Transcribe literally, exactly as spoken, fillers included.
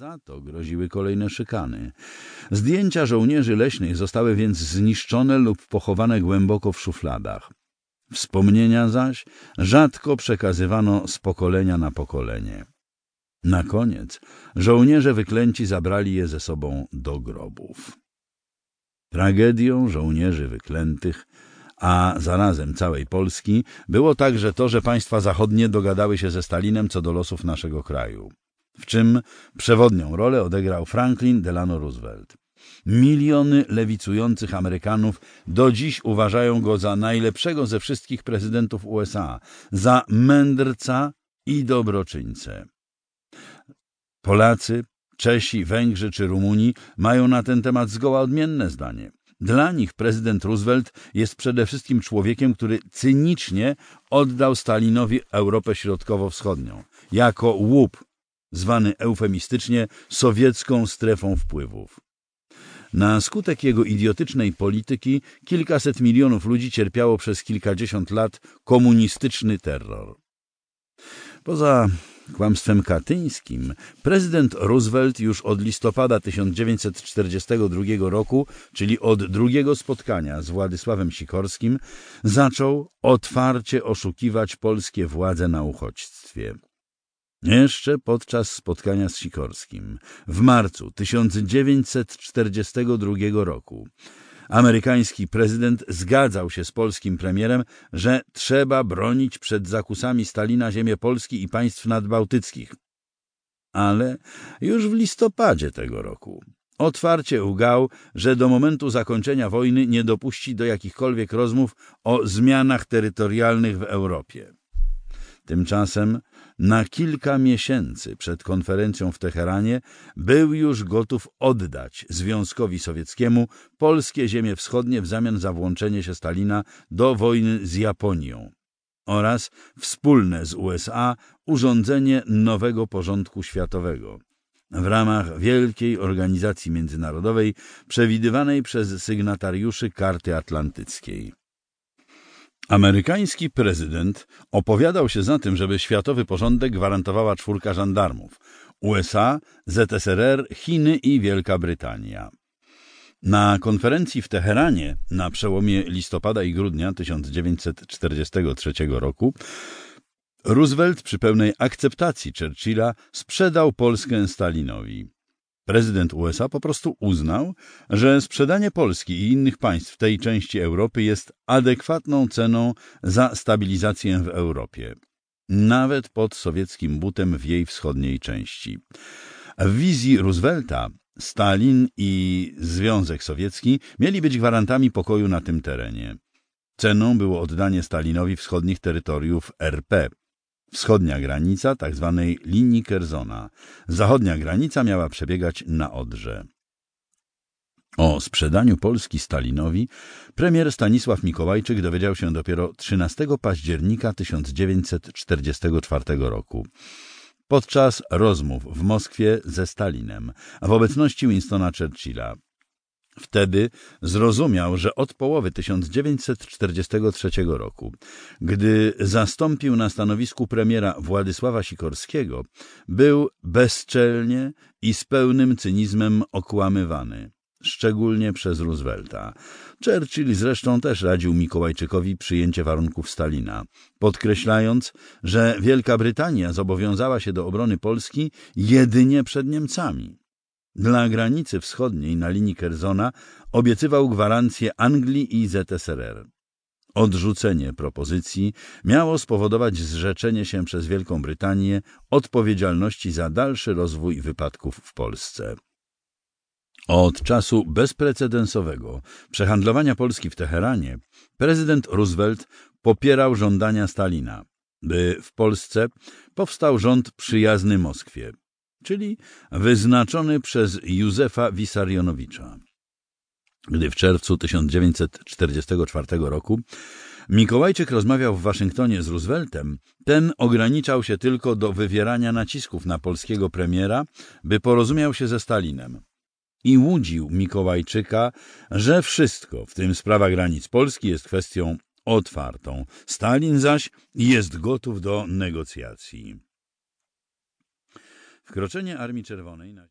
Za to groziły kolejne szykany. Zdjęcia żołnierzy leśnych zostały więc zniszczone lub pochowane głęboko w szufladach. Wspomnienia zaś rzadko przekazywano z pokolenia na pokolenie. Na koniec żołnierze wyklęci zabrali je ze sobą do grobów. Tragedią żołnierzy wyklętych, a zarazem całej Polski, było także to, że państwa zachodnie dogadały się ze Stalinem co do losów naszego kraju, w czym przewodnią rolę odegrał Franklin Delano Roosevelt. Miliony lewicujących Amerykanów do dziś uważają go za najlepszego ze wszystkich prezydentów U S A, za mędrca i dobroczyńcę. Polacy, Czesi, Węgrzy czy Rumuni mają na ten temat zgoła odmienne zdanie. Dla nich prezydent Roosevelt jest przede wszystkim człowiekiem, który cynicznie oddał Stalinowi Europę Środkowo-Wschodnią jako łup, zwany eufemistycznie sowiecką strefą wpływów. Na skutek jego idiotycznej polityki kilkaset milionów ludzi cierpiało przez kilkadziesiąt lat komunistyczny terror. Poza kłamstwem katyńskim, prezydent Roosevelt już od listopada tysiąc dziewięćset czterdziestego drugiego roku, czyli od drugiego spotkania z Władysławem Sikorskim, zaczął otwarcie oszukiwać polskie władze na uchodźstwie. Jeszcze podczas spotkania z Sikorskim w marcu tysiąc dziewięćset czterdziestego drugiego roku amerykański prezydent zgadzał się z polskim premierem, że trzeba bronić przed zakusami Stalina ziemię Polski i państw nadbałtyckich. Ale już w listopadzie tego roku otwarcie ugał, że do momentu zakończenia wojny nie dopuści do jakichkolwiek rozmów o zmianach terytorialnych w Europie. Tymczasem na kilka miesięcy przed konferencją w Teheranie był już gotów oddać Związkowi Sowieckiemu polskie ziemie wschodnie w zamian za włączenie się Stalina do wojny z Japonią oraz wspólne z U S A urządzenie nowego porządku światowego w ramach wielkiej organizacji międzynarodowej przewidywanej przez sygnatariuszy Karty Atlantyckiej. Amerykański prezydent opowiadał się za tym, żeby światowy porządek gwarantowała czwórka żandarmów – U S A, Z S R R, Chiny i Wielka Brytania. Na konferencji w Teheranie na przełomie listopada i grudnia tysiąc dziewięćset czterdziestego trzeciego roku Roosevelt przy pełnej akceptacji Churchilla sprzedał Polskę Stalinowi. Prezydent U S A po prostu uznał, że sprzedanie Polski i innych państw tej części Europy jest adekwatną ceną za stabilizację w Europie, nawet pod sowieckim butem w jej wschodniej części. W wizji Roosevelta Stalin i Związek Sowiecki mieli być gwarantami pokoju na tym terenie. Ceną było oddanie Stalinowi wschodnich terytoriów R P. Wschodnia granica tzw. linii Kerzona. Zachodnia granica miała przebiegać na Odrze. O sprzedaniu Polski Stalinowi premier Stanisław Mikołajczyk dowiedział się dopiero trzynastego października tysiąc dziewięćset czterdziestego czwartego roku. Podczas rozmów w Moskwie ze Stalinem, w obecności Winstona Churchilla. Wtedy zrozumiał, że od połowy tysiąc dziewięćset czterdziestego trzeciego roku, gdy zastąpił na stanowisku premiera Władysława Sikorskiego, był bezczelnie i z pełnym cynizmem okłamywany, szczególnie przez Roosevelta. Churchill zresztą też radził Mikołajczykowi przyjęcie warunków Stalina, podkreślając, że Wielka Brytania zobowiązała się do obrony Polski jedynie przed Niemcami. Dla granicy wschodniej na linii Kerzona obiecywał gwarancję Anglii i Z S R R. Odrzucenie propozycji miało spowodować zrzeczenie się przez Wielką Brytanię odpowiedzialności za dalszy rozwój wypadków w Polsce. Od czasu bezprecedensowego przehandlowania Polski w Teheranie prezydent Roosevelt popierał żądania Stalina, by w Polsce powstał rząd przyjazny Moskwie, czyli wyznaczony przez Józefa Wisarionowicza. Gdy w czerwcu tysiąc dziewięćset czterdziestego czwartego roku Mikołajczyk rozmawiał w Waszyngtonie z Rooseveltem, ten ograniczał się tylko do wywierania nacisków na polskiego premiera, by porozumiał się ze Stalinem. I łudził Mikołajczyka, że wszystko, w tym sprawa granic Polski, jest kwestią otwartą. Stalin zaś jest gotów do negocjacji. Wkroczenie Armii Czerwonej na